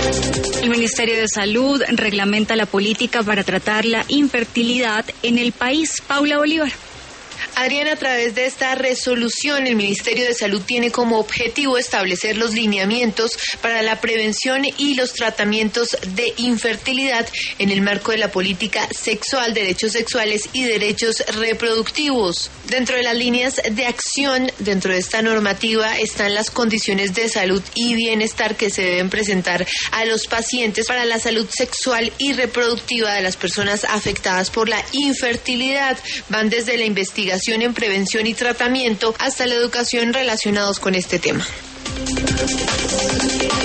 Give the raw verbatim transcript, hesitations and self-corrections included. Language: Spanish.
El Ministerio de Salud reglamenta la política para tratar la infertilidad en el país. Paula Bolívar. Adriana, a través de esta resolución, el Ministerio de Salud tiene como objetivo establecer los lineamientos para la prevención y los tratamientos de infertilidad en el marco de la política sexual, derechos sexuales y derechos reproductivos. Dentro de las líneas de acción, dentro de esta normativa, están las condiciones de salud y bienestar que se deben presentar a los pacientes para la salud sexual y reproductiva de las personas afectadas por la infertilidad. Van desde la investigación en prevención y tratamiento hasta la educación relacionados con este tema.